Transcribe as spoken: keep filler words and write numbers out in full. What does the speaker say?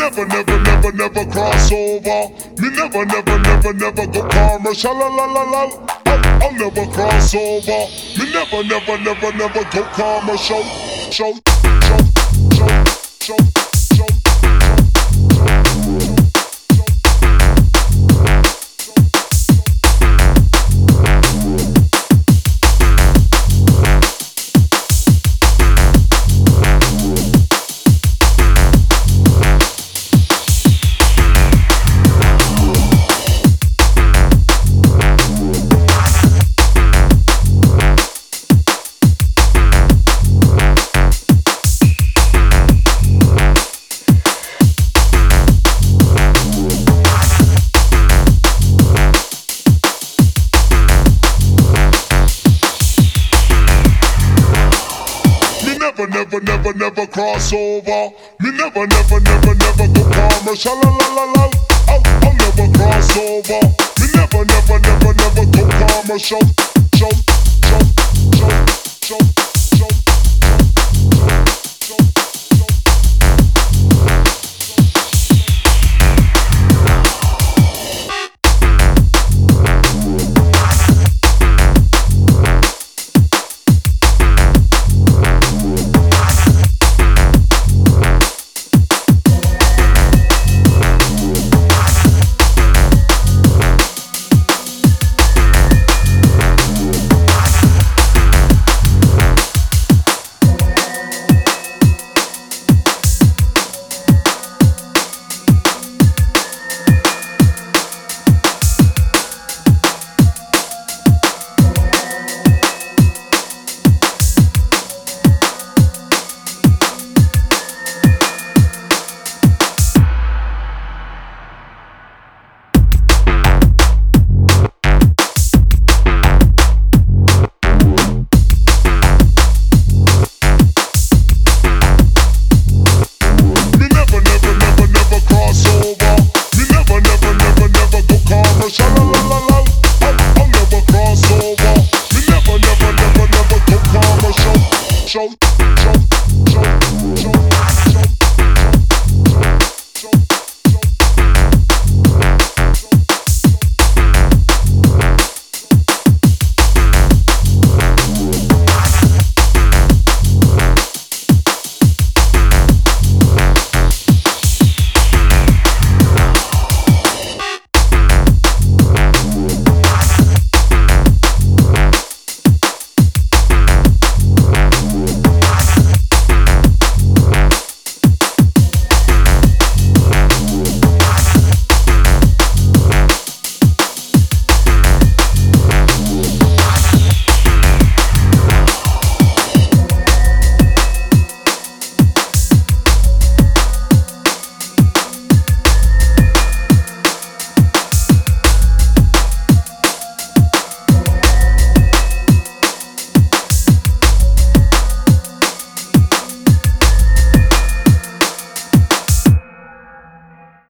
never, never, never, never cross over. Me never, never, never, never go commercial. La la la la. I'll, I'll never cross over. Me never, never, never, never go commercial. Show, show, show, show, show. Never, never, never, never cross over. Me never, never, never, never go commercial. La la la la. I'll, I'll never cross over. Me never, never, never, never go commercial. Show, show, show, show.